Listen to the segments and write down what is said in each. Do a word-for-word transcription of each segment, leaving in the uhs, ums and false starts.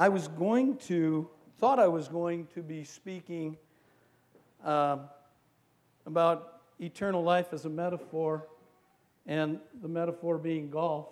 I was going to, thought I was going to be speaking uh, about eternal life as a metaphor, and the metaphor being golf.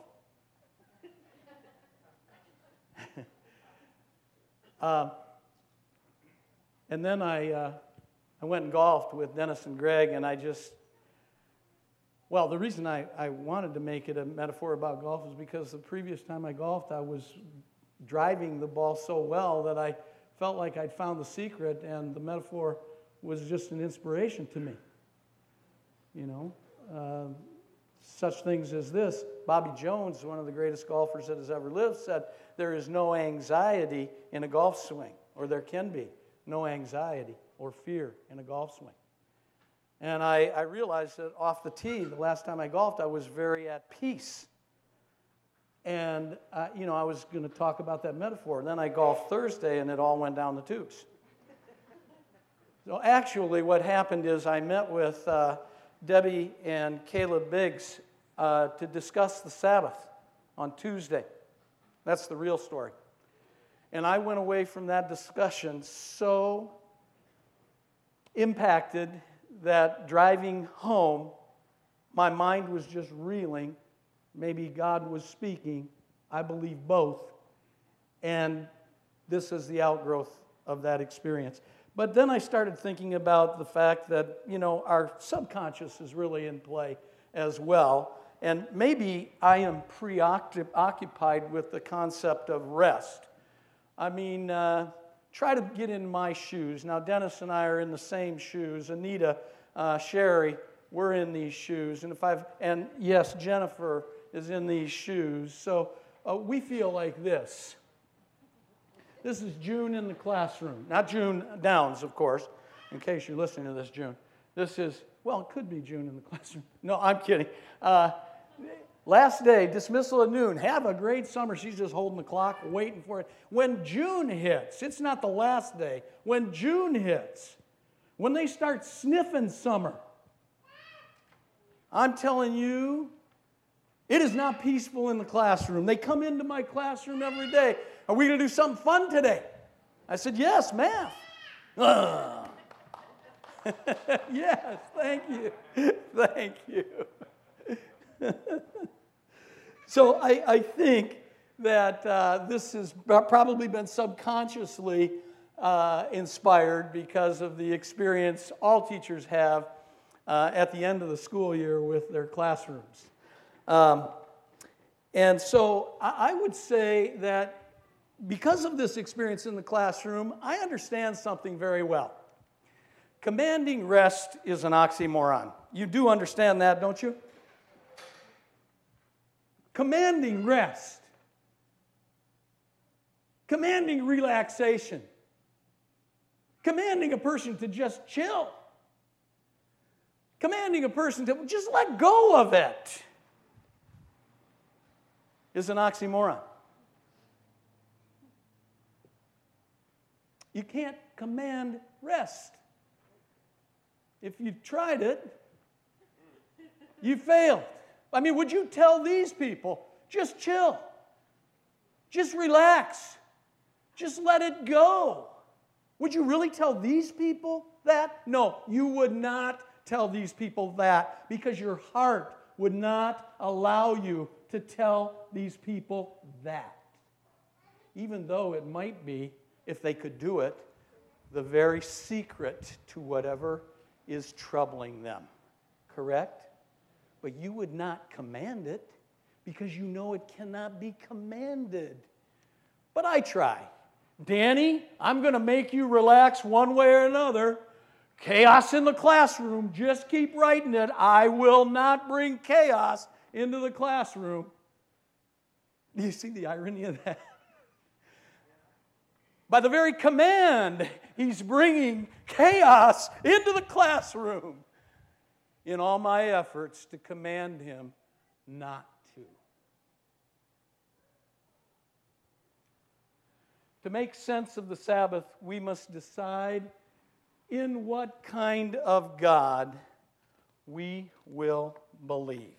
uh, and then I, uh, I went and golfed with Dennis and Greg, and I just, well, the reason I, I wanted to make it a metaphor about golf is because the previous time I golfed, I was driving the ball so well that I felt like I'd found the secret, and the metaphor was just an inspiration to me. You know, uh, such things as this. Bobby Jones, one of the greatest golfers that has ever lived, said, there is no anxiety in a golf swing, or there can be no anxiety or fear in a golf swing. And I, I realized that off the tee, the last time I golfed, I was very at peace. And, uh, you know, I was going to talk about that metaphor. Then I golfed Thursday, and it all went down the tubes. So actually what happened is I met with uh, Debbie and Caleb Biggs uh, to discuss the Sabbath on Tuesday. That's the real story. And I went away from that discussion so impacted that driving home, my mind was just reeling. Maybe God was speaking. I believe both. And this is the outgrowth of that experience. But then I started thinking about the fact that, you know, our subconscious is really in play as well. And maybe I am preoccupied with the concept of rest. I mean, uh, try to get in my shoes. Now, Dennis and I are in the same shoes. Anita, uh, Sherry, we're in these shoes. And if I've, and yes, Jennifer is in these shoes. So uh, we feel like this. This is June in the classroom. Not June Downs, of course, in case you're listening to this, June. This is, well, it could be June in the classroom. No, I'm kidding. Uh, last day, dismissal at noon. Have a great summer. She's just holding the clock, waiting for it. When June hits, it's not the last day. When June hits, when they start sniffing summer, I'm telling you, it is not peaceful in the classroom. They come into my classroom every day. Are we going to do something fun today? I said, yes, math. Uh. Yes, thank you. Thank you. So I, I think that uh, this has probably been subconsciously uh, inspired because of the experience all teachers have uh, at the end of the school year with their classrooms. Um, and so I, I would say that because of this experience in the classroom, I understand something very well. Commanding rest is an oxymoron. You do understand that, don't you? Commanding rest. Commanding relaxation. Commanding a person to just chill. Commanding a person to just let go of it is an oxymoron. You can't command rest. If you've tried it, you failed. I mean, would you tell these people, just chill, just relax, just let it go? Would you really tell these people that? No, you would not tell these people that because your heart would not allow you to tell these people that. Even though it might be, if they could do it, the very secret to whatever is troubling them. Correct? But you would not command it because you know it cannot be commanded. But I try. Danny, I'm going to make you relax one way or another. Chaos in the classroom, just keep writing it. I will not bring chaos into the classroom. Do you see the irony of that? By the very command, he's bringing chaos into the classroom in all my efforts to command him not to. To make sense of the Sabbath, we must decide in what kind of God we will believe.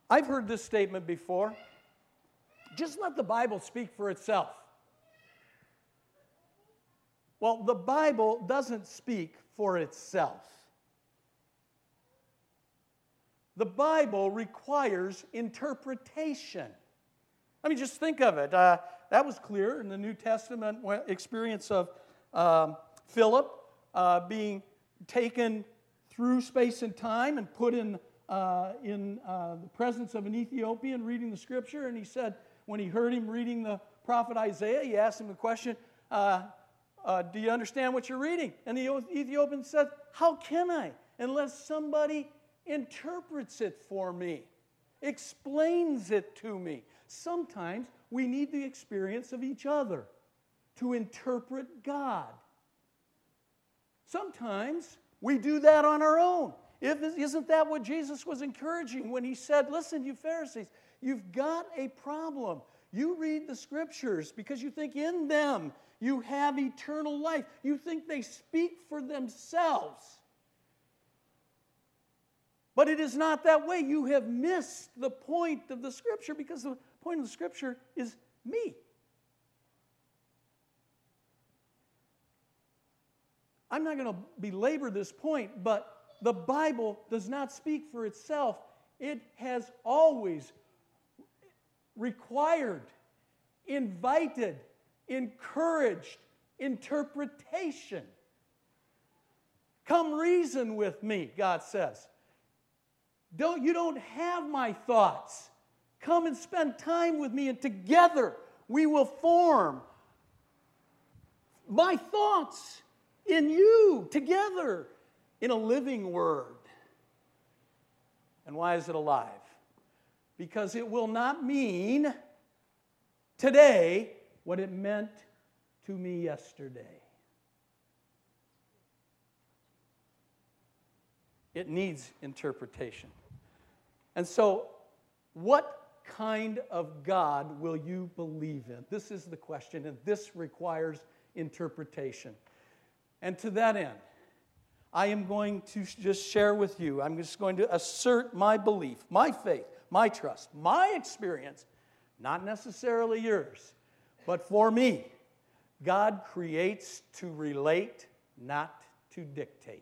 I've heard this statement before. Just let the Bible speak for itself. Well, the Bible doesn't speak for itself. The Bible requires interpretation. I mean, just think of it. Uh, that was clear in the New Testament experience of um, Philip uh, being taken through space and time and put in, uh, in uh, the presence of an Ethiopian reading the Scripture. And he said, when he heard him reading the prophet Isaiah, he asked him the question, uh, uh, do you understand what you're reading? And the Ethiopian said, how can I, unless somebody interprets it for me, explains it to me. Sometimes we need the experience of each other to interpret God. Sometimes we do that on our own. If, isn't that what Jesus was encouraging when he said, listen, you Pharisees, you've got a problem. You read the Scriptures because you think in them you have eternal life. You think they speak for themselves. But it is not that way. You have missed the point of the Scripture because the point of the Scripture is me. I'm not going to belabor this point, but the Bible does not speak for itself. It has always required, invited, encouraged interpretation. Come reason with me, God says. Don't, you don't have my thoughts. Come and spend time with me, and together we will form my thoughts in you, together, in a living word. And why is it alive? Because it will not mean today what it meant to me yesterday. It needs interpretation. And so, what kind of God will you believe in? This is the question, and this requires interpretation. And to that end, I am going to just share with you, I'm just going to assert my belief, my faith, my trust, my experience, not necessarily yours, but for me, God creates to relate, not to dictate.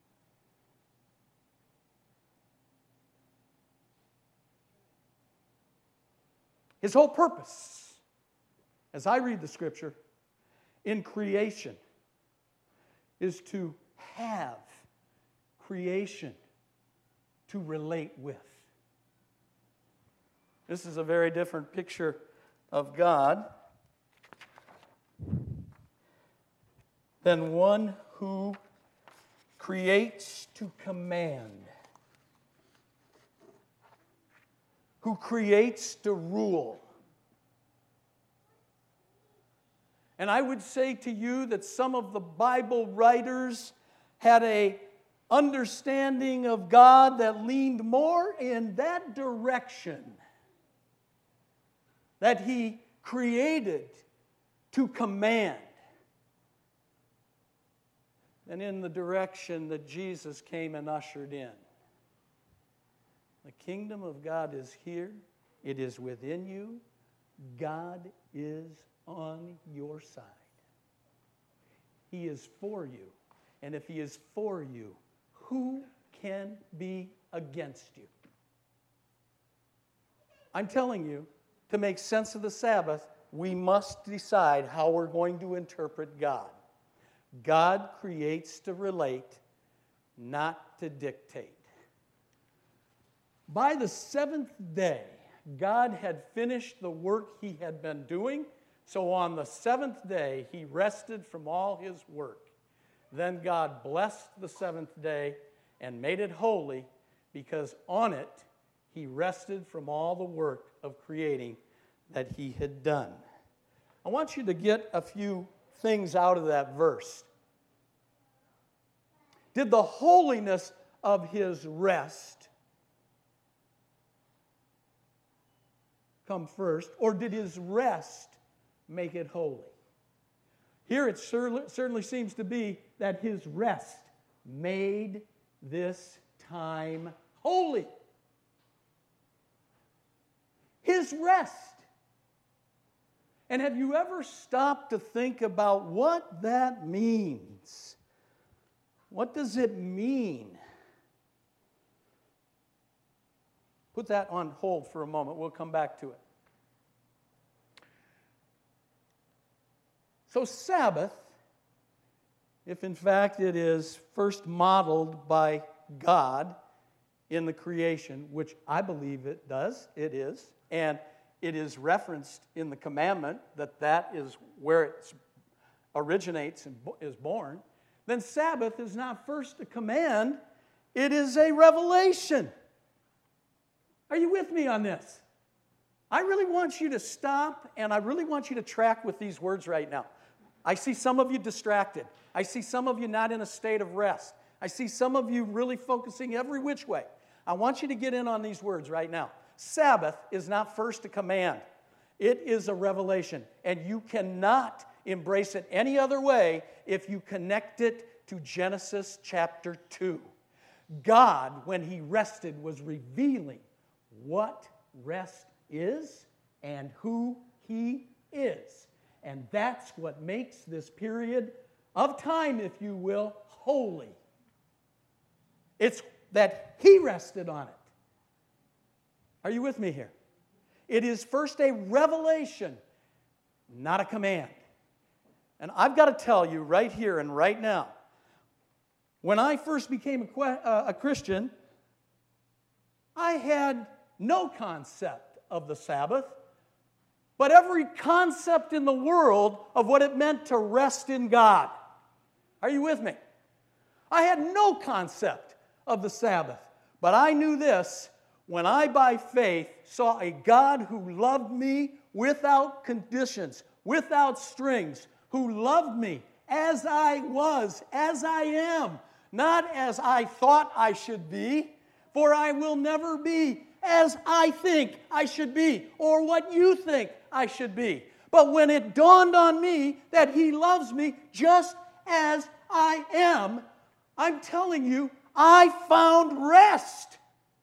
His whole purpose, as I read the Scripture, in creation, is to have creation to relate with. This is a very different picture of God than one who creates to command, who creates to rule. And I would say to you that some of the Bible writers had a understanding of God that leaned more in that direction, that He created to command, than in the direction that Jesus came and ushered in. The kingdom of God is here. It is within you. God is on your side. He is for you. And if He is for you, who can be against you? I'm telling you, to make sense of the Sabbath, we must decide how we're going to interpret God. God creates to relate, not to dictate. By the seventh day, God had finished the work He had been doing, so on the seventh day, He rested from all His work. Then God blessed the seventh day and made it holy, because on it He rested from all the work of creating that He had done. I want you to get a few things out of that verse. Did the holiness of His rest come first, or did His rest make it holy? Here it certainly seems to be that His rest made this time holy. is rest. And have you ever stopped to think about what that means? What does it mean? Put that on hold for a moment. We'll come back to it. So Sabbath, if in fact it is first modeled by God in the creation, which I believe it does, it is, and it is referenced in the commandment that that is where it originates and is born, then Sabbath is not first a command, it is a revelation. Are you with me on this? I really want you to stop, and I really want you to track with these words right now. I see some of you distracted. I see some of you not in a state of rest. I see some of you really focusing every which way. I want you to get in on these words right now. Sabbath is not first a command. It is a revelation, and you cannot embrace it any other way if you connect it to Genesis chapter two. God, when He rested, was revealing what rest is and who He is. And that's what makes this period of time, if you will, holy. It's that He rested on it. Are you with me here? It is first a revelation, not a command. And I've got to tell you right here and right now, when I first became a, uh, a Christian, I had no concept of the Sabbath, but every concept in the world of what it meant to rest in God. Are you with me? I had no concept of the Sabbath, but I knew this: when I, by faith, saw a God who loved me without conditions, without strings, who loved me as I was, as I am, not as I thought I should be, for I will never be as I think I should be, or what you think I should be. But when it dawned on me that He loves me just as I am, I'm telling you, I found rest.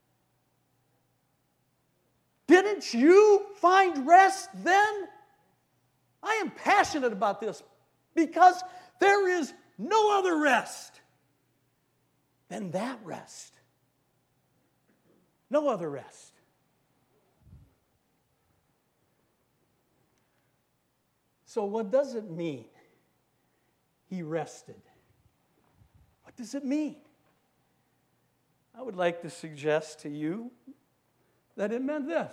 Didn't you find rest then? I am passionate about this because there is no other rest than that rest. No other rest. So what does it mean? He rested. What does it mean? I would like to suggest to you that it meant this: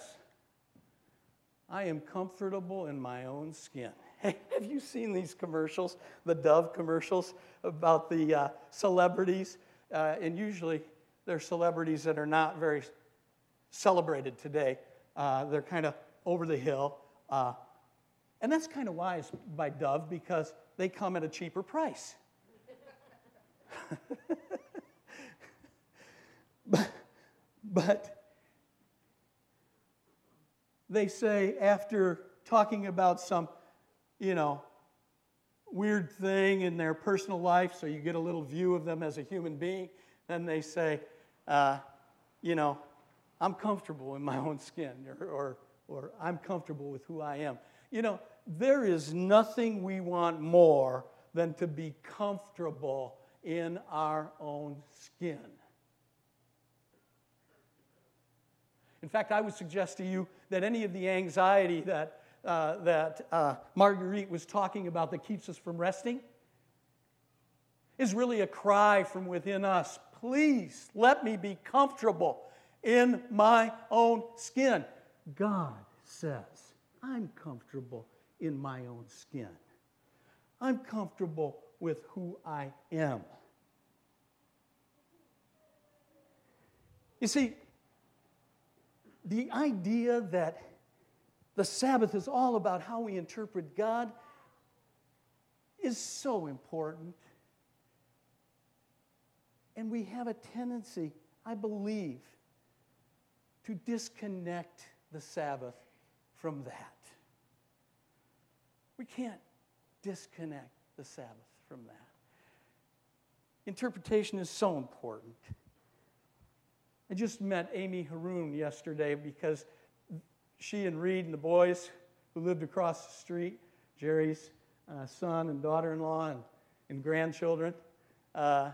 I am comfortable in my own skin. Hey, have you seen these commercials, the Dove commercials about the uh, celebrities? Uh, and usually they're celebrities that are not very celebrated today. Uh, they're kind of over the hill. Uh, and that's kind of wise by Dove, because they come at a cheaper price. but, but they say, after talking about some, you know, weird thing in their personal life, so you get a little view of them as a human being, then they say, uh, you know, I'm comfortable in my own skin, or, or, or I'm comfortable with who I am. You know, there is nothing we want more than to be comfortable in our own skin. In fact, I would suggest to you that any of the anxiety that, uh, that uh, Marguerite was talking about that keeps us from resting is really a cry from within us. Please let me be comfortable in my own skin. God says, I'm comfortable in my own skin. I'm comfortable with who I am. You see, the idea that the Sabbath is all about how we interpret God is so important. And we have a tendency, I believe, to disconnect the Sabbath from that. We can't disconnect the Sabbath from that. Interpretation is so important. I just met Amy Haroon yesterday because she and Reed and the boys who lived across the street, Jerry's uh, son and daughter-in-law and, and grandchildren, uh,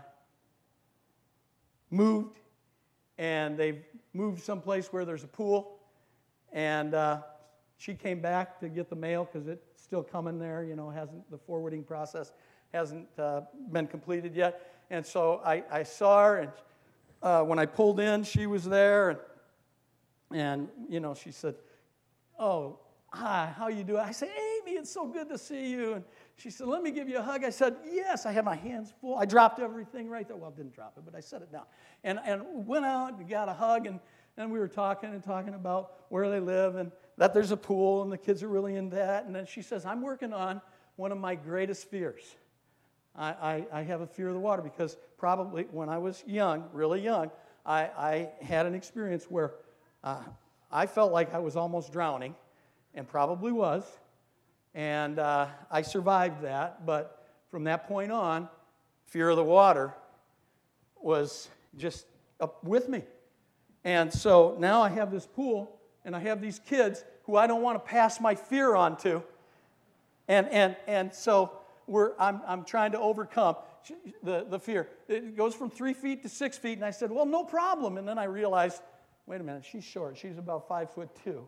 moved, and they moved someplace where there's a pool, and uh, she came back to get the mail because it's still coming there, you know, hasn't the forwarding process hasn't uh, been completed yet. And so I, I saw her, and uh, when I pulled in, she was there, and, and you know, she said, "Oh, hi, how you doing?" I said, "Amy, it's so good to see you." And she said, "Let me give you a hug." I said, "Yes." I had my hands full. I dropped everything right there. Well, I didn't drop it, but I set it down. And and went out and got a hug, and, and we were talking and talking about where they live and that there's a pool, and the kids are really into that. And then she says, "I'm working on one of my greatest fears. I, I, I have a fear of the water because probably when I was young, really young, I, I had an experience where uh, I felt like I was almost drowning, and probably was. And uh, I survived that, but from that point on, fear of the water was just up with me. And so now I have this pool, and I have these kids who I don't want to pass my fear on to. And and and so we're I'm I'm trying to overcome the, the fear. It goes from three feet to six feet, and I said, "Well, no problem." And then I realized, wait a minute, she's short. She's about five foot two.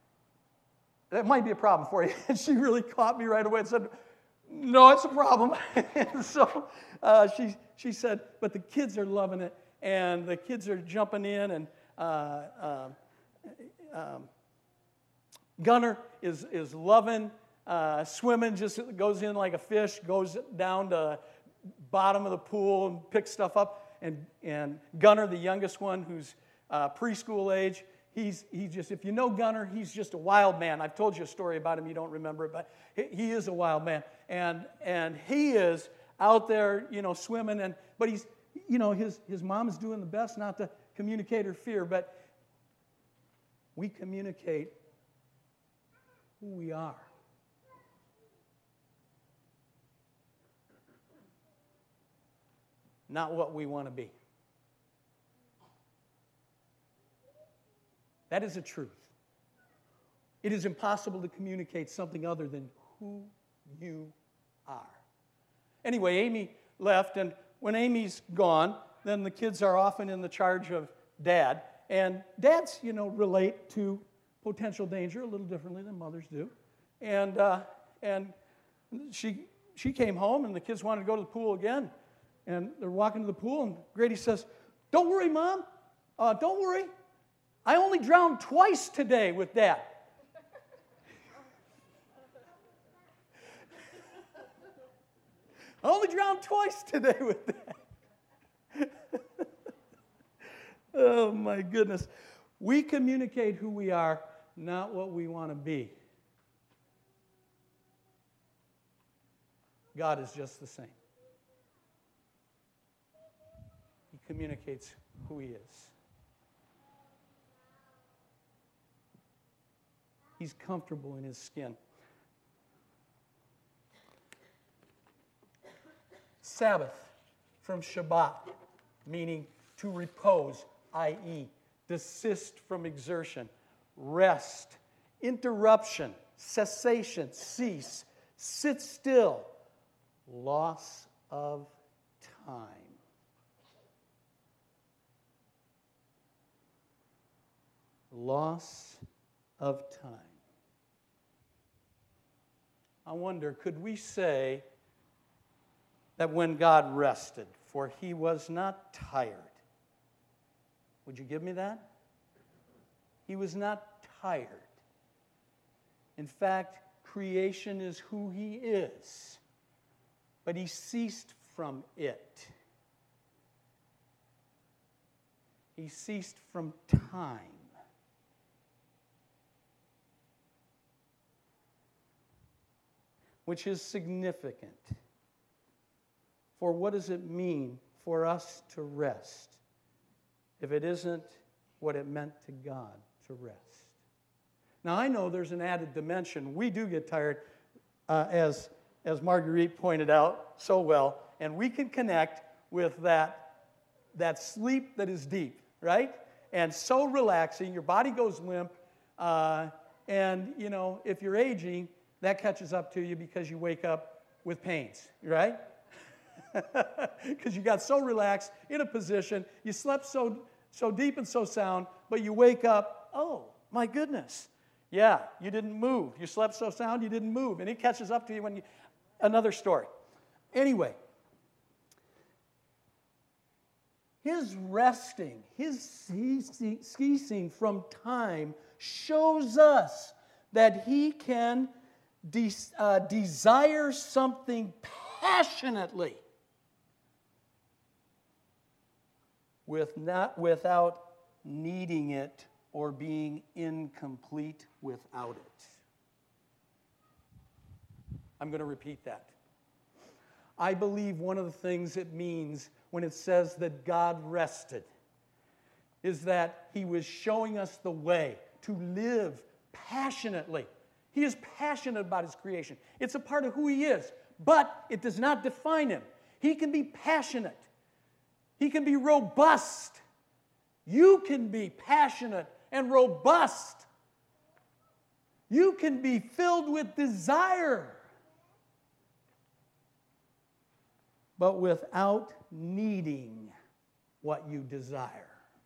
That might be a problem for you. And she really caught me right away and said, "No, it's a problem." And so uh, she she said, "But the kids are loving it, and the kids are jumping in, and uh, um, um, Gunner is is loving uh, swimming. Just goes in like a fish, goes down to the bottom of the pool and picks stuff up. And and Gunner, the youngest one, who's uh, preschool age." He's he just, if you know Gunner, he's just a wild man. I've told you a story about him, you don't remember it, but he, he is a wild man. And and he is out there, you know, swimming, and but he's, you know, his, his mom is doing the best not to communicate her fear, but we communicate who we are. Not what we want to be. That is a truth. It is impossible to communicate something other than who you are. Anyway, Amy left, and when Amy's gone, then the kids are often in the charge of Dad. And dads, you know, relate to potential danger a little differently than mothers do. And uh, and she she came home, and the kids wanted to go to the pool again. And they're walking to the pool, and Grady says, "Don't worry, Mom. Uh, don't worry. I only drowned twice today with Dad." I only drowned twice today with Dad. Oh, my goodness. We communicate who we are, not what we want to be. God is just the same. He communicates who He is. He's comfortable in His skin. Sabbath from Shabbat, meaning to repose, that is, desist from exertion, rest, interruption, cessation, cease, sit still, loss of time. Loss of time. I wonder, could we say that when God rested, for He was not tired? Would you give me that? He was not tired. In fact, creation is who He is, but He ceased from it. He ceased from time. Which is significant. For what does it mean for us to rest if it isn't what it meant to God to rest? Now, I know there's an added dimension. We do get tired, uh, as, as Marguerite pointed out so well, and we can connect with that, that sleep that is deep, right? And so relaxing, your body goes limp, uh, And, you know, if you're aging, that catches up to you because you wake up with pains, right? Because you got so relaxed in a position, you slept so so deep and so sound, but you wake up, oh, my goodness. Yeah, you didn't move. You slept so sound, you didn't move. And it catches up to you when you... Another story. Anyway, his resting, his ceasing from time shows us that he can de- uh, desire something passionately with not, without needing it or being incomplete without it. I'm going to repeat that. I believe one of the things it means when it says that God rested is that he was showing us the way to live passionately. He is passionate about his creation. It's a part of who he is, but it does not define him. He can be passionate. He can be robust. You can be passionate and robust. You can be filled with desire, but without needing what you desire.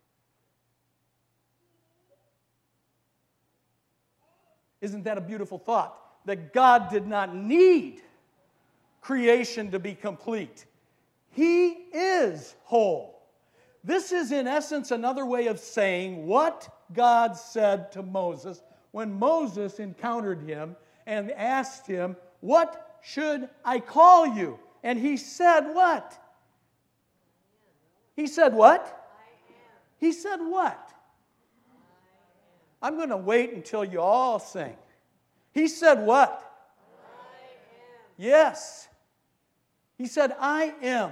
Isn't that a beautiful thought? That God did not need creation to be complete. He is whole. This is, in essence, another way of saying what God said to Moses when Moses encountered him and asked him, "What should I call you?" And he said what? He said what? He said what? I'm going to wait until you all sing. He said what? Yes. He said, I am.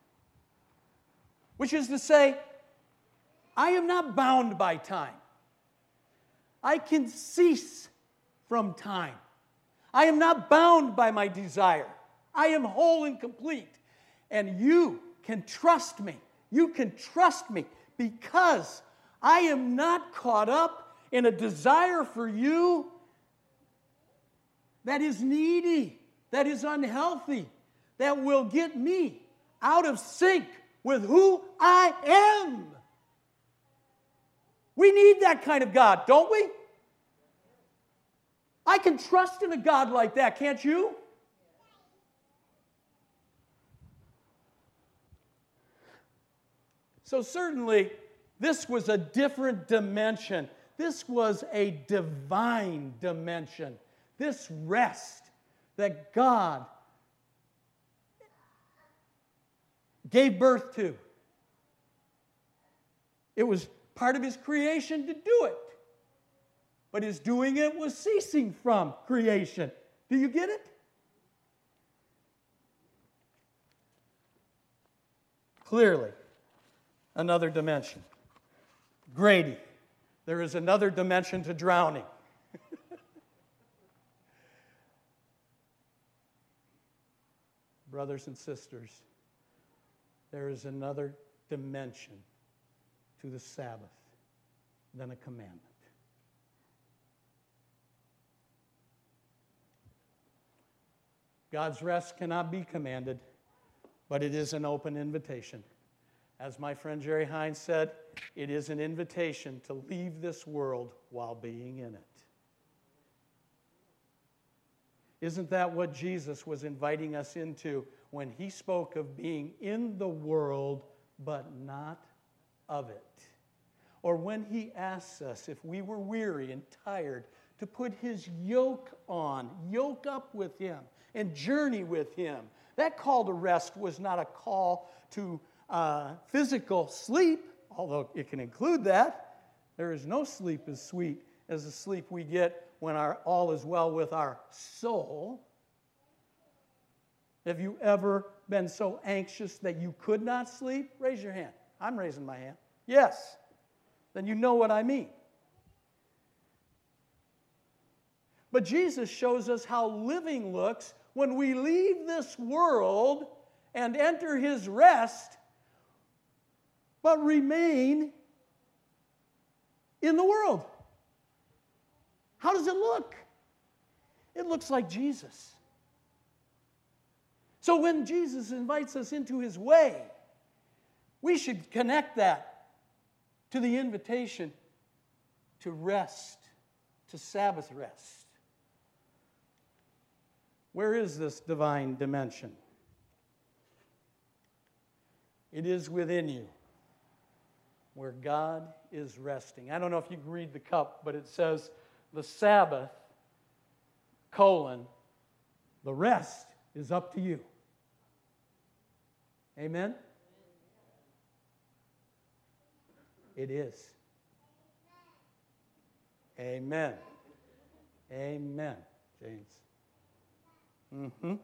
Which is to say, I am not bound by time. I can cease from time. I am not bound by my desire. I am whole and complete. And you can trust me. You can trust me because I am not caught up in a desire for you that is needy, that is unhealthy, that will get me out of sync with who I am. We need that kind of God, don't we? I can trust in a God like that, can't you? So certainly, this was a different dimension. This was a divine dimension. This rest that God gave birth to. It was part of his creation to do it. But his doing it was ceasing from creation. Do you get it? Clearly, another dimension. Grady, there is another dimension to drowning. Brothers and sisters, there is another dimension to the Sabbath than a commandment. God's rest cannot be commanded, but it is an open invitation. As my friend Jerry Hines said, it is an invitation to leave this world while being in it. Isn't that what Jesus was inviting us into when he spoke of being in the world but not of it? Or when he asks us if we were weary and tired to put his yoke on, yoke up with him, and journey with him. That call to rest was not a call to uh, physical sleep, although it can include that. There is no sleep as sweet as the sleep we get when our, all is well with our soul. Have you ever been so anxious that you could not sleep? Raise your hand. I'm raising my hand. Yes. Then you know what I mean. But Jesus shows us how living looks when we leave this world and enter his rest, but remain in the world. How How does it look? It looks like Jesus. So when Jesus invites us into his way, we should connect that to the invitation to rest, to Sabbath rest. Where is this divine dimension? It is within you, where God is resting. I don't know if you can read the cup, but it says the Sabbath, colon, the rest is up to you. Amen? It is. Amen. Amen, James. Mm-hmm.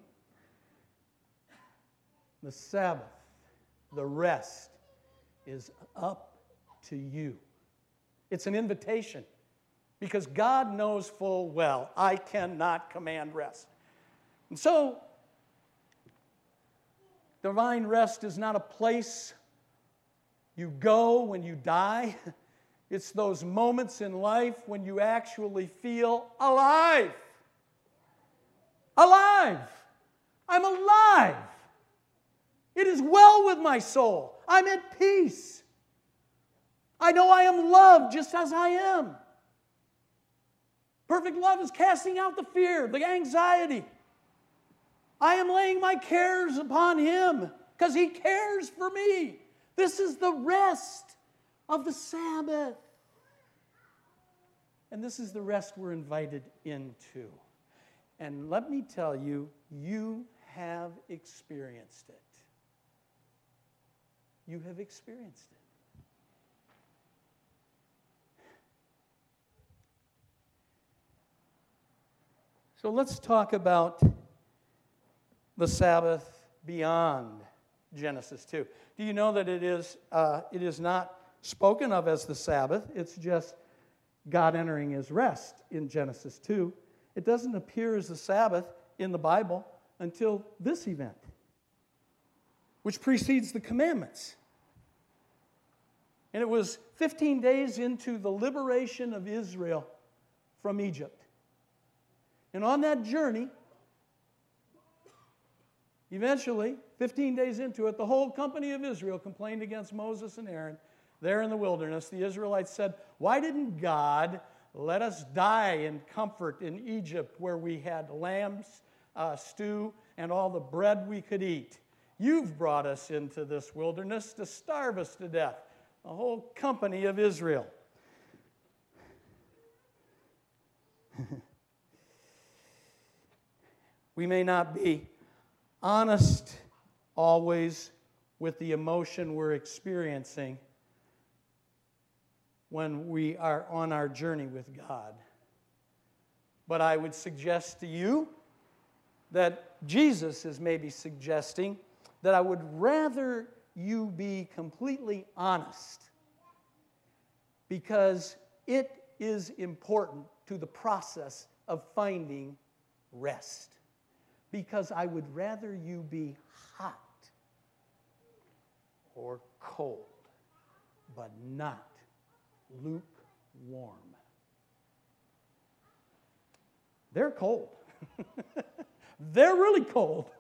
The Sabbath, the rest, is up to you. It's an invitation because God knows full well I cannot command rest. And so, divine rest is not a place you go when you die. It's those moments in life when you actually feel alive. Alive. I'm alive. It is well with my soul. I'm at peace. I know I am loved just as I am. Perfect love is casting out the fear, the anxiety. I am laying my cares upon him because he cares for me. This is the rest of the Sabbath. And this is the rest we're invited into. And let me tell you, you have experienced it. You have experienced it. So let's talk about the Sabbath beyond Genesis two. Do you know that it is uh, it is not spoken of as the Sabbath? It's just God entering his rest in Genesis two. It doesn't appear as the Sabbath in the Bible until this event, which precedes the commandments. And it was fifteen days into the liberation of Israel from Egypt. And on that journey, eventually, fifteen days into it, the whole company of Israel complained against Moses and Aaron there in the wilderness. The Israelites said, "Why didn't God let us die in comfort in Egypt where we had lambs, uh, stew, and all the bread we could eat? You've brought us into this wilderness to starve us to death." The whole company of Israel. We may not be honest always with the emotion we're experiencing when we are on our journey with God. But I would suggest to you that Jesus is maybe suggesting that I would rather you be completely honest because it is important to the process of finding rest. Because I would rather you be hot or cold, but not lukewarm. They're cold. They're really cold.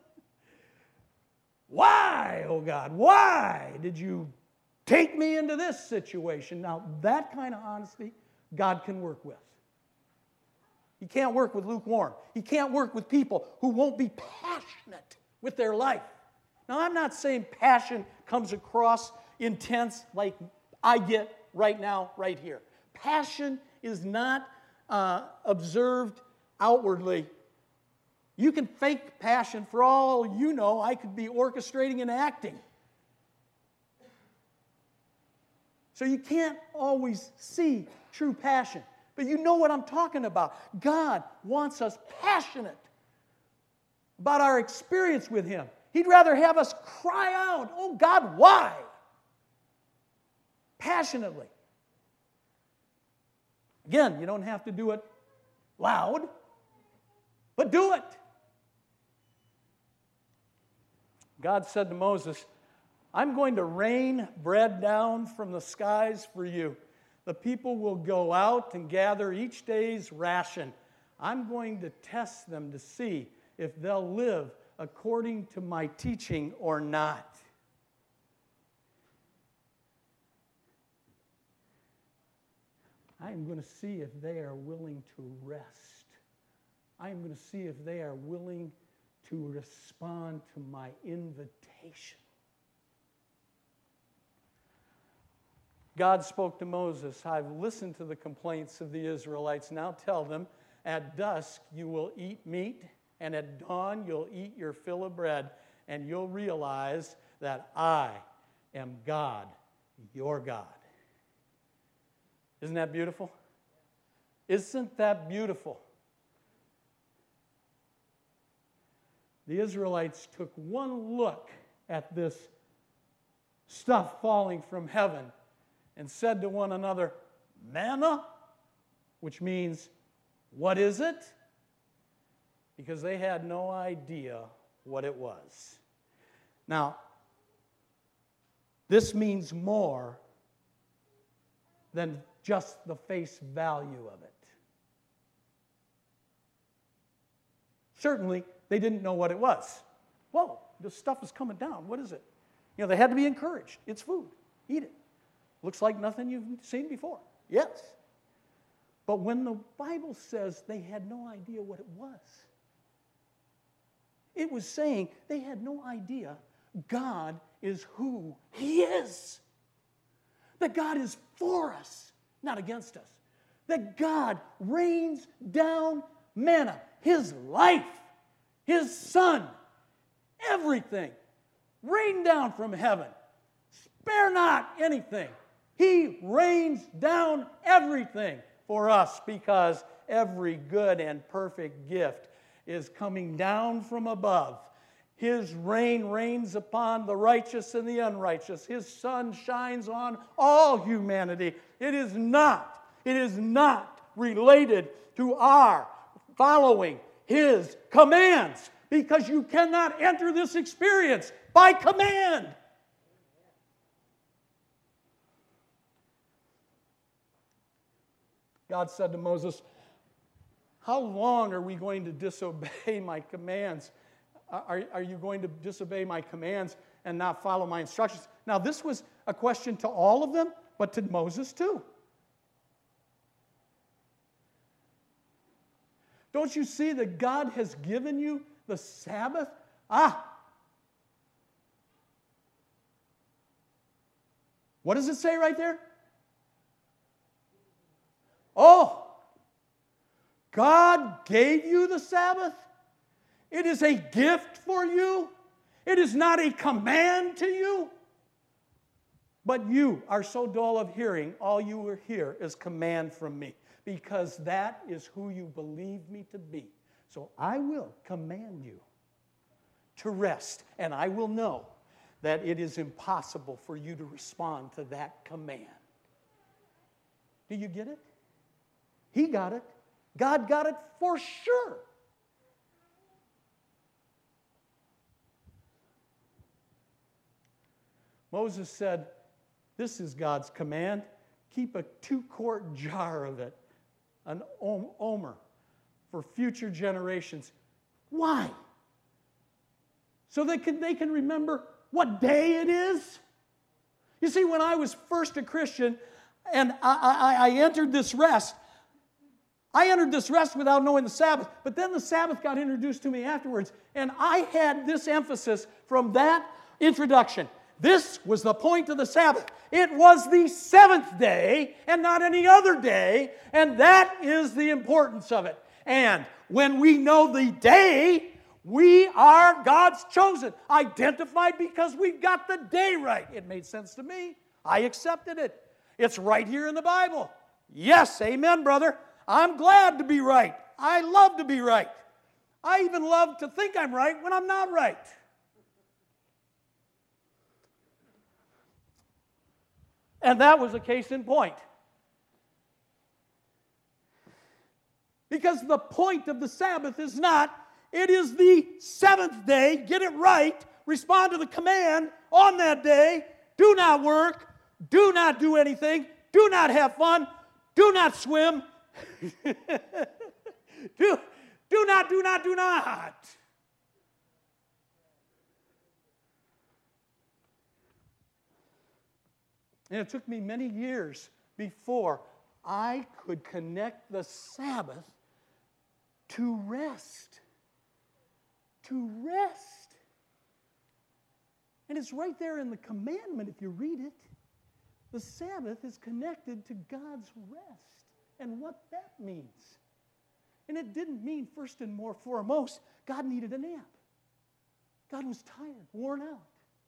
Why, oh God, why did you take me into this situation? Now, that kind of honesty, God can work with. He can't work with lukewarm. He can't work with people who won't be passionate with their life. Now, I'm not saying passion comes across intense like I get right now, right here. Passion is not uh, observed outwardly. You can fake passion. For all you know, I could be orchestrating and acting. So you can't always see true passion. But you know what I'm talking about. God wants us passionate about our experience with him. He'd rather have us cry out, "Oh God, why?" Passionately. Again, you don't have to do it loud, but do it. God said to Moses, "I'm going to rain bread down from the skies for you. The people will go out and gather each day's ration. I'm going to test them to see if they'll live according to my teaching or not. I am going to see if they are willing to rest. I am going to see if they are willing to respond to my invitation. God spoke to Moses, I've listened to the complaints of the Israelites. Now tell them, at dusk you will eat meat, and at dawn you'll eat your fill of bread, and you'll realize that I am God, your God. Isn't that beautiful? Isn't that beautiful? The Israelites took one look at this stuff falling from heaven and said to one another, manna, which means, what is it? Because they had no idea what it was. Now, this means more than just the face value of it. Certainly, they didn't know what it was. Whoa, this stuff is coming down. What is it? You know, they had to be encouraged. It's food. Eat it. Looks like nothing you've seen before. Yes. But when the Bible says they had no idea what it was, it was saying they had no idea God is who He is. That God is for us, not against us. That God rains down manna, His life, His Son, everything, rain down from heaven. Spare not anything. He rains down everything for us because every good and perfect gift is coming down from above. His rain rains upon the righteous and the unrighteous. His sun shines on all humanity. It is not, it is not related to our following His commands, because you cannot enter this experience by command. God said to Moses, how long are we going to disobey my commands? Are, are you going to disobey my commands and not follow my instructions? Now, this was a question to all of them, but to Moses too. Don't you see that God has given you the Sabbath? Ah! What does it say right there? Oh! God gave you the Sabbath? It is a gift for you. It is not a command to you. But you are so dull of hearing, all you will hear is command from me, because that is who you believe me to be. So I will command you to rest, and I will know that it is impossible for you to respond to that command. Do you get it? He got it. God got it for sure. Moses said, this is God's command. Keep a two-quart jar of it, an omer, for future generations. Why? So they can, they can remember what day it is? You see, when I was first a Christian and I, I, I entered this rest, I entered this rest without knowing the Sabbath, but then the Sabbath got introduced to me afterwards, and I had this emphasis from that introduction. This was the point of the Sabbath. It was the seventh day and not any other day, and that is the importance of it. And when we know the day, we are God's chosen, identified because we got the day right. It made sense to me. I accepted it. It's right here in the Bible. Yes, amen, brother. I'm glad to be right. I love to be right. I even love to think I'm right when I'm not right. And that was a case in point. Because the point of the Sabbath is not, it is the seventh day, get it right, respond to the command on that day, do not work, do not do anything, do not have fun, do not swim, do, do not, do not, do not. And it took me many years before I could connect the Sabbath to rest. To rest. And it's right there in the commandment if you read it. The Sabbath is connected to God's rest and what that means. And it didn't mean first and more foremost, God needed a nap. God was tired, worn out.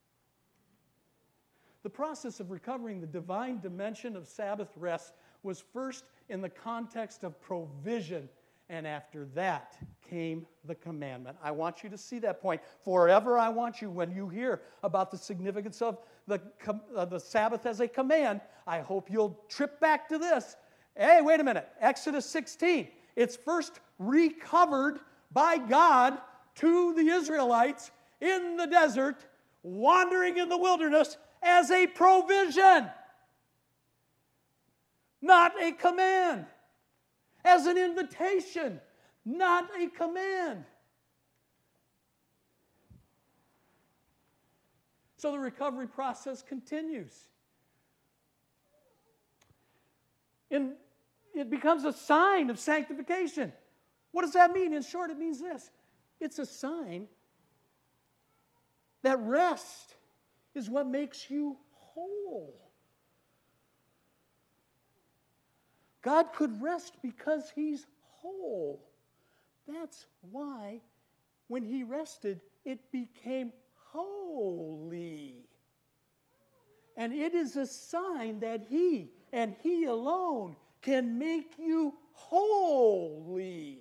The process of recovering the divine dimension of Sabbath rest was first in the context of provision, and after that came the commandment. I want you to see that point. Forever I want you, when you hear about the significance of the, uh, the Sabbath as a command, I hope you'll trip back to this. Hey, wait a minute. Exodus sixteen. It's first recovered by God to the Israelites in the desert, wandering in the wilderness, as a provision, not a command. As an invitation, not a command. So the recovery process continues. And it becomes a sign of sanctification. What does that mean? In short, it means this. It's a sign that rest is what makes you whole. God could rest because He's whole. That's why when He rested, it became holy. And it is a sign that He and He alone can make you holy.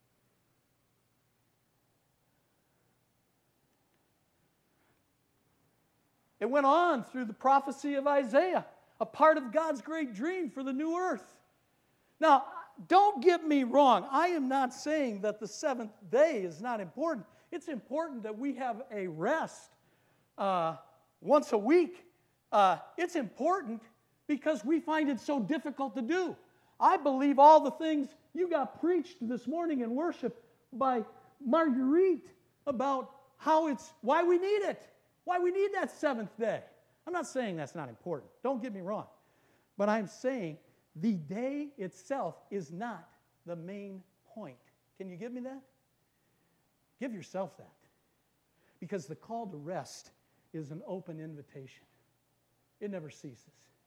It went on through the prophecy of Isaiah, a part of God's great dream for the new earth. Now, don't get me wrong. I am not saying that the seventh day is not important. It's important that we have a rest uh, once a week. Uh, it's important because we find it so difficult to do. I believe all the things you got preached this morning in worship by Marguerite about how it's, why we need it. Why we need that seventh day. I'm not saying that's not important. Don't get me wrong. But I'm saying the day itself is not the main point. Can you give me that? Give yourself that. Because the call to rest is an open invitation. It never ceases.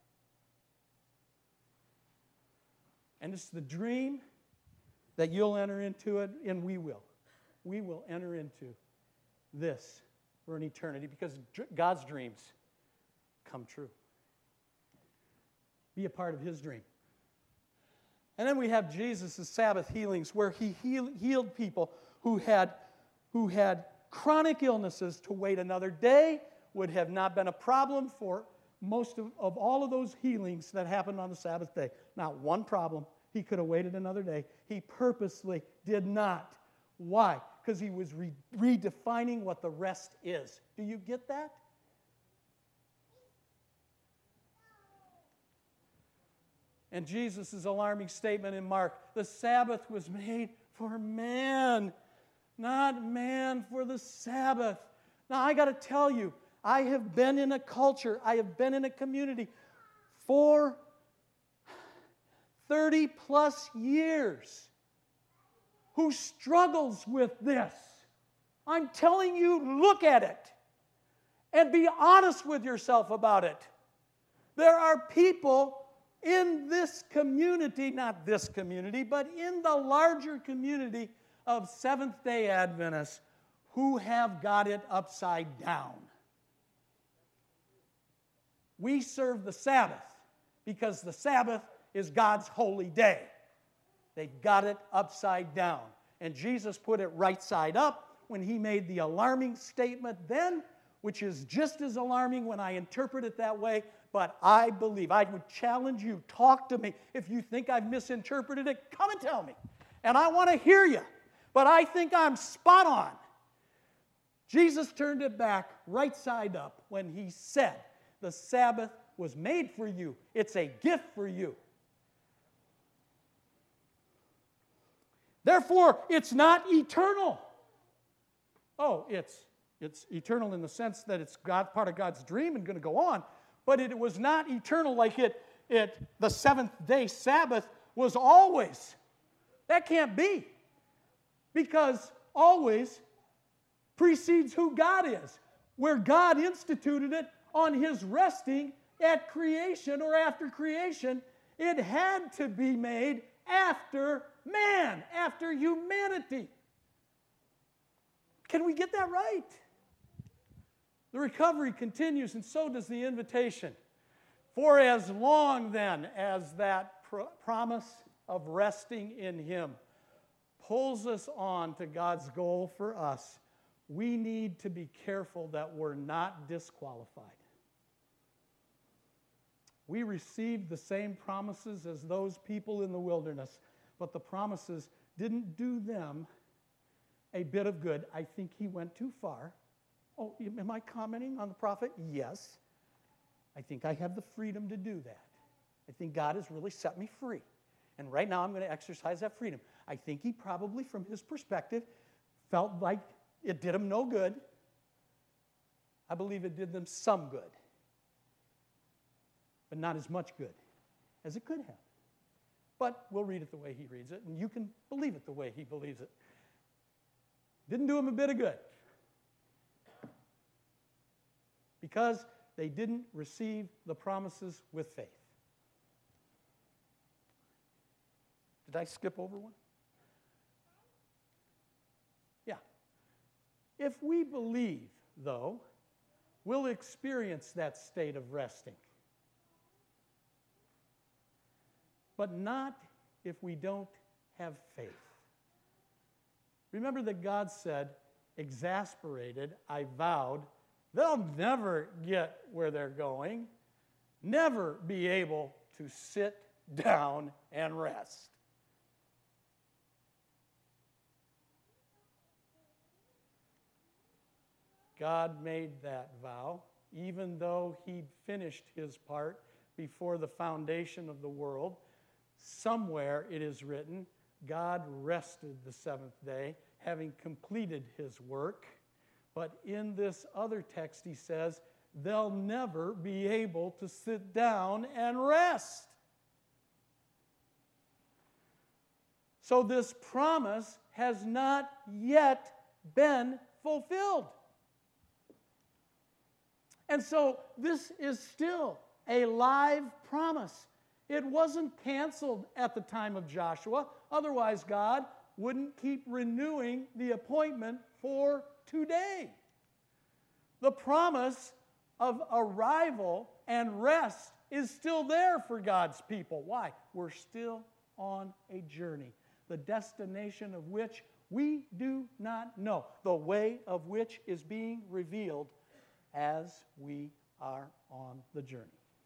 And it's the dream that you'll enter into it, and we will. We will enter into this for an eternity because God's dreams come true. Be a part of His dream. And then we have Jesus' Sabbath healings where He heal, healed people who had, who had chronic illnesses. To wait another day would have not been a problem for most of, of all of those healings that happened on the Sabbath day. Not one problem. He could have waited another day. He purposely did not. Why? Because He was re- redefining what the rest is. Do you get that? And Jesus' alarming statement in Mark, the Sabbath was made for man, not man for the Sabbath. Now, I got to tell you, I have been in a culture, I have been in a community for thirty plus years who struggles with this. I'm telling you, look at it and be honest with yourself about it. There are people in this community, not this community, but in the larger community of Seventh-day Adventists who have got it upside down. We serve the Sabbath because the Sabbath is God's holy day. They've got it upside down. And Jesus put it right side up when He made the alarming statement then, which is just as alarming when I interpret it that way. But I believe, I would challenge you, talk to me. If you think I've misinterpreted it, come and tell me. And I want to hear you. But I think I'm spot on. Jesus turned it back right side up when He said the Sabbath was made for you. It's a gift for you. Therefore, it's not eternal. Oh, it's, it's eternal in the sense that it's God, part of God's dream and going to go on, but it was not eternal like it, it the seventh day Sabbath was always. That can't be, because always precedes who God is. Where God instituted it on his resting at creation or after creation, it had to be made after man, after humanity. Can we get that right? The recovery continues, and so does the invitation. For as long then as that pr- promise of resting in him pulls us on to God's goal for us, we need to be careful that we're not disqualified. We received the same promises as those people in the wilderness, but the promises didn't do them a bit of good. I think he went too far. Oh, am I commenting on the prophet? Yes. I think I have the freedom to do that. I think God has really set me free. And right now I'm going to exercise that freedom. I think he probably, from his perspective, felt like it did him no good. I believe it did them some good, but not as much good as it could have. But we'll read it the way he reads it, and you can believe it the way he believes it. Didn't do him a bit of good, because they didn't receive the promises with faith. Did I skip over one? Yeah. If we believe, though, we'll experience that state of resting. But not if we don't have faith. Remember that God said, exasperated, I vowed, they'll never get where they're going, never be able to sit down and rest. God made that vow, even though he'd finished his part before the foundation of the world. Somewhere it is written, God rested the seventh day, having completed his work. But in this other text, he says, they'll never be able to sit down and rest. So this promise has not yet been fulfilled. And so this is still a live promise. It wasn't canceled at the time of Joshua. Otherwise, God wouldn't keep renewing the appointment for today. The promise of arrival and rest is still there for God's people. Why? We're still on a journey, the destination of which we do not know, the way of which is being revealed as we are on the journey.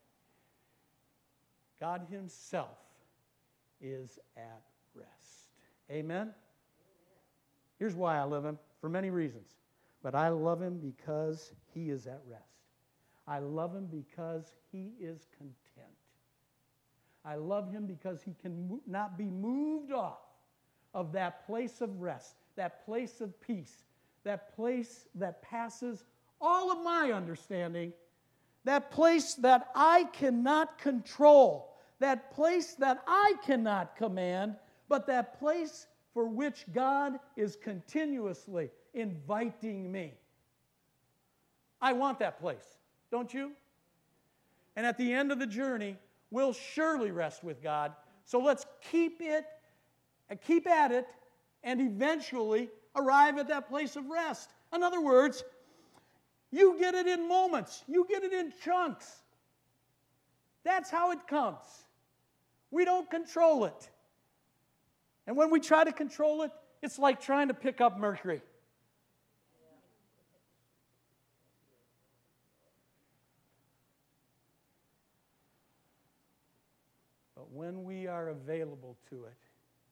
God himself is at rest. Amen? Here's why I love him, for many reasons. But I love him because he is at rest. I love him because he is content. I love him because he can not be moved off of that place of rest, that place of peace, that place that passes all of my understanding, that place that I cannot control, that place that I cannot command, but that place for which God is continuously inviting me. I want that place, don't you? And at the end of the journey, we'll surely rest with God. So let's keep it, keep at it, and eventually arrive at that place of rest. In other words, you get it in moments. You get it in chunks. That's how it comes. We don't control it. And when we try to control it, it's like trying to pick up mercury. But when we are available to it,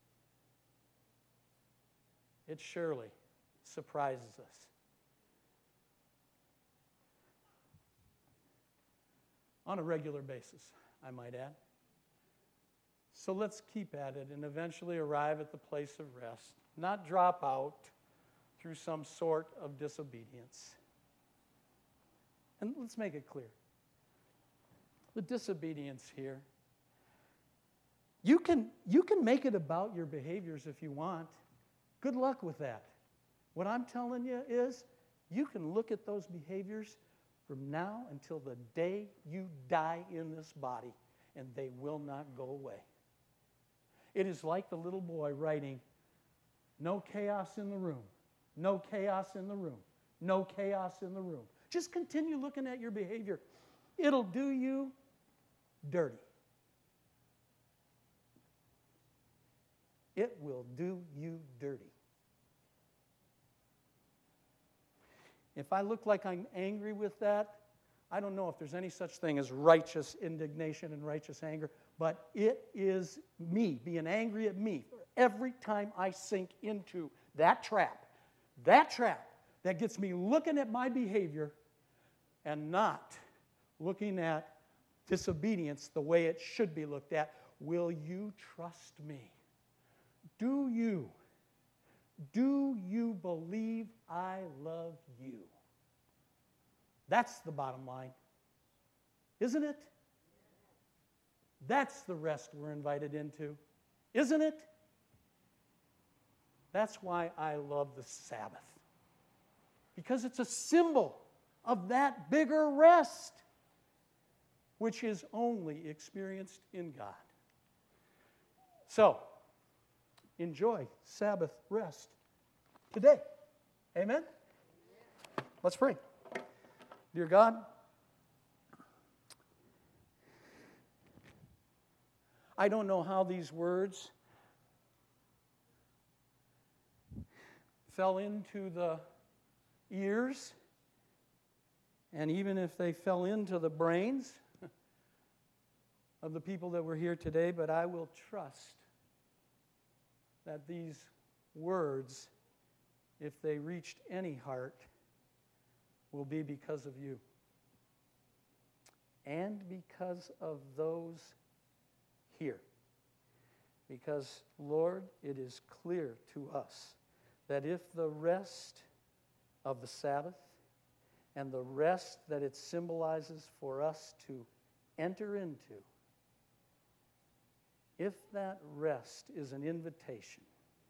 it surely surprises us. on a regular basis, I might add. So let's keep at it and eventually arrive at the place of rest, not drop out through some sort of disobedience. And let's make it clear. The disobedience here, you can, you can make it about your behaviors if you want. Good luck with that. What I'm telling you is you can look at those behaviors from now until the day you die in this body, and they will not go away. It is like the little boy writing, no chaos in the room, no chaos in the room, no chaos in the room. Just continue looking at your behavior. It'll do you dirty. It will do you dirty. If I look like I'm angry with that, I don't know if there's any such thing as righteous indignation and righteous anger, but it is me being angry at me every time I sink into that trap, that trap that gets me looking at my behavior and not looking at disobedience the way it should be looked at. Will you trust me? Do you? Do you believe I love you? That's the bottom line, isn't it? That's the rest we're invited into, isn't it? That's why I love the Sabbath, because it's a symbol of that bigger rest, which is only experienced in God. So, enjoy Sabbath rest today. Amen? Let's pray. Dear God, I don't know how these words fell into the ears, and even if they fell into the brains of the people that were here today, but I will trust that these words, if they reached any heart, will be because of you and because of those here. Because, Lord, it is clear to us that if the rest of the Sabbath and the rest that it symbolizes for us to enter into, if that rest is an invitation,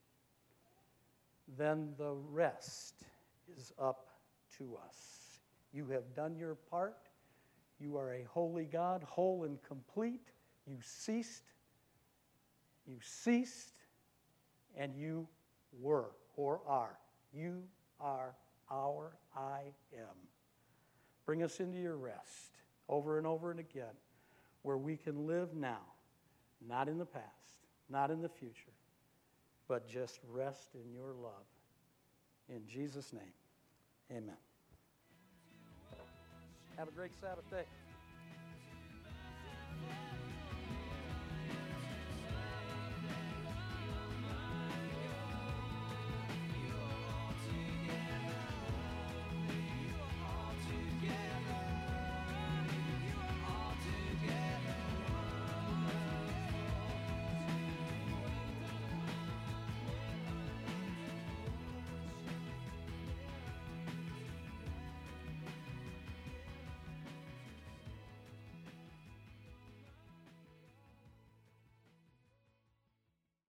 then the rest is up to us. You have done your part. You are a holy God, whole and complete. You ceased. You ceased, and you were or are. You are our I am. Bring us into your rest over and over and again, where we can live now, not in the past, not in the future, but just rest in your love. In Jesus' name, amen. Have a great Sabbath day.